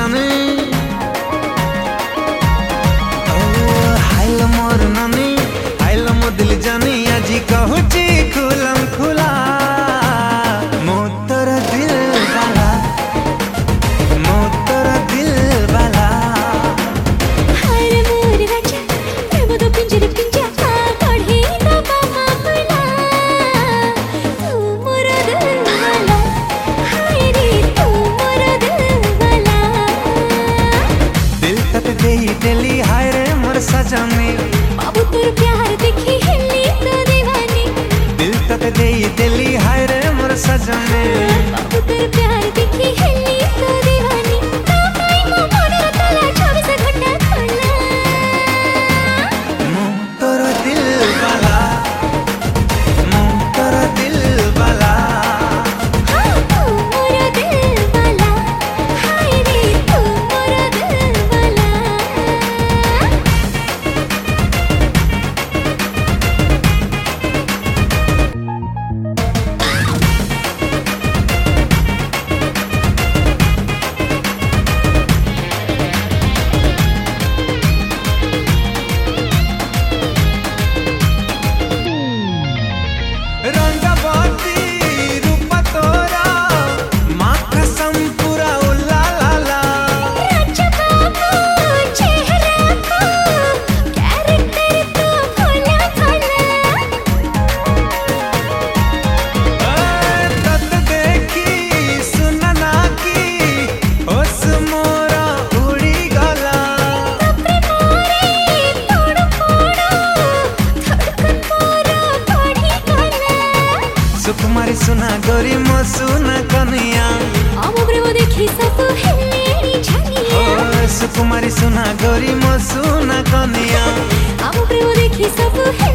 जाने हाइल मोर नानी हाइल मो दिल जानी आजी कहूची खुलम खुला मो तोर दिल वाला मो तोर दिल वाला हाय रे मोर राजा प्रेम तो पिंजरे पिंजा काढे तो बाबा फुला तू मोर दिल वाला हाय रे तू मोर दिल वाला दिल तक देई दिली हाय रे मोर सजनी बाबू तोर प्यार देखी हिली तो दीवानी दिल तक देई दिली हाय रे मोर सजनी बाबू तोर प्यार देखी हिली तो दीवानी तो काई मो मन तला 24 घंटा खोला मो तोर दिल वाला मो तोर दिल वाला हाँ तू मोर दिल वाला हाय रे तू मोर दिल वाला रंगवती रूप तोरा माँ कसम पूरा उल्ला ला ला राजा बाबू चेहरा को कैरेक्टर तो खोला खोला तत देखी सुनना की होश मोरा उड़ी गला कपड़े मोरे तोड़ फोड़ो धड़कन मोरा बढ़ी गला सुकुमारी सुना गोरी मो सुना कनिया आमो प्रेम देखी सब हेलेनी छानिया सुकुमारी सुना गोरी मो सुना कनिया आमो प्रेम देखी सब